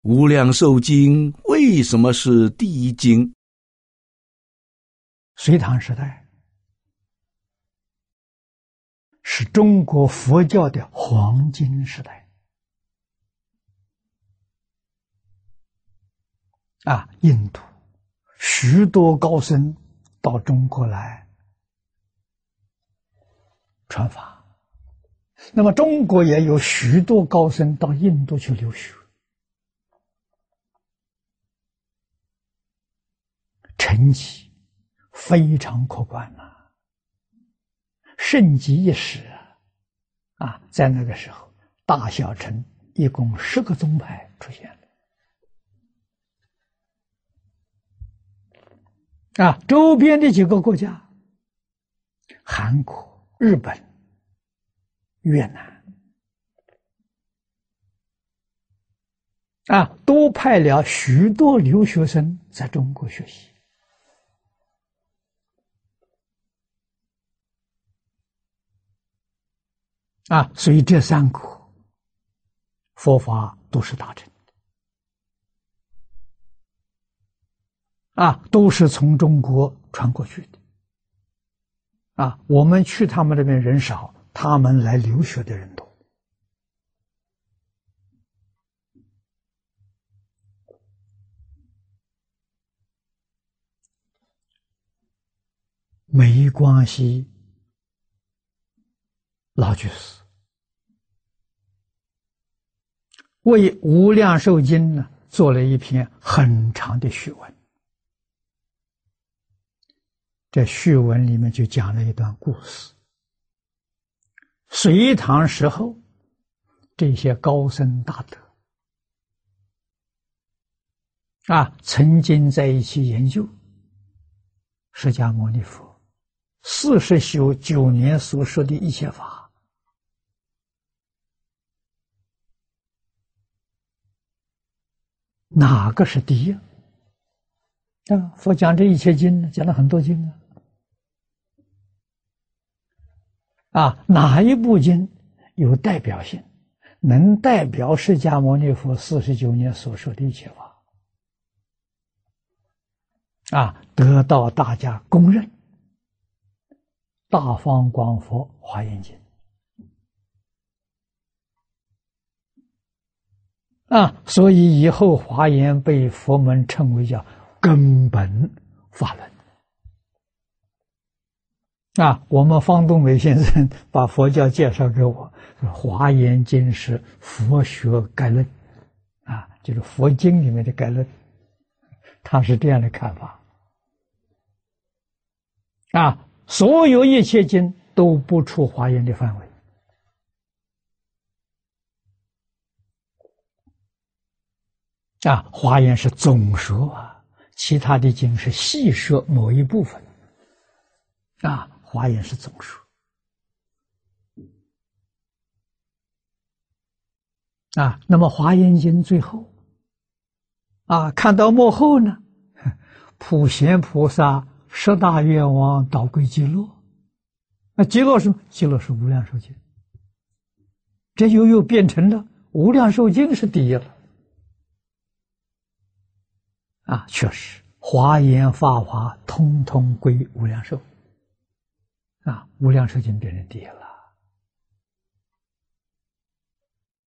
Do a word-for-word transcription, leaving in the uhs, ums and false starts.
无量寿经为什么是第一经？ 隋唐时代是中国佛教的黄金时代啊！印度许多高僧到中国来传法，那么中国也有许多高僧到印度去留学，成绩非常可观呐、啊，盛极一时啊！啊，在那个时候，大小乘一共十个宗派出现了。啊，周边的几个国家，韩国、日本、越南，啊，都派了许多留学生在中国学习。啊，所以这三国佛法都是大乘。啊，都是从中国传过去的。啊，我们去他们那边人少，他们来留学的人多。没关系，老居士为《无量寿经》呢做了一篇很长的序文。这序文里面就讲了一段故事。隋唐时候，这些高僧大德啊，曾经在一起研究释迦牟尼佛四十修九年所说的一切法，哪个是第一？啊，佛讲这一切经，讲了很多经啊。啊，哪一部经有代表性，能代表释迦牟尼佛四十九年所说的一切法？啊，得到大家公认。大方广佛华严经。啊，所以以后华严被佛门称为叫根本法论。啊，我们方东美先生把佛教介绍给我，说华严经是佛学概论，啊，就是佛经里面的概论，他是这样的看法。啊，所有一切经都不出华严的范围。啊，华严是总说啊，其他的经是细说某一部分。啊，华严是总说。啊，那么华严经最后，啊，看到末后呢，普贤菩萨十大愿望导归极乐。那极乐是什么？极乐是无量寿经。这又又变成了无量寿经是第一了。啊，确实，华严法华通通归无量寿。啊，无量寿经变成第一了。